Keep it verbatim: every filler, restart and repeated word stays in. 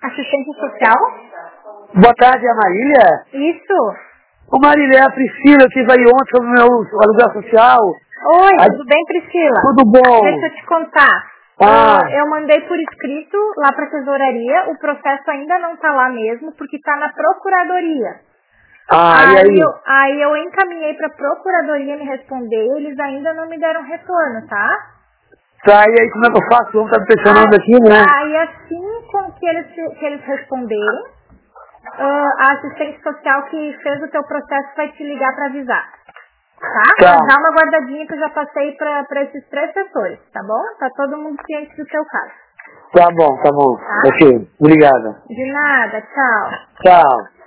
assistente social? Boa tarde, é a Marília? Isso. Ô Marília, é a Priscila, eu estive aí ontem sobre o meu aluguel social. Oi, Aí, tudo bem, Priscila? tudo bom? Deixa eu te contar. Ah. Uh, eu mandei por escrito lá para a tesouraria, o processo ainda não está lá mesmo, porque está na procuradoria. Ah, aí, e aí? Eu, aí eu encaminhei para a procuradoria me responder, eles ainda não me deram retorno, tá? Tá, e aí como é que eu faço? Vamos estar me pressionando Aí, aqui, né? aí assim com que eles, que eles responderem, uh, a assistente social que fez o teu processo vai te ligar para avisar. Tá? Tá. Mas dá uma guardadinha que eu já passei para esses três setores, tá bom? Tá todo mundo ciente do teu caso. Tá bom, tá bom. Tá? Ok, obrigada. De nada, tchau. Tchau.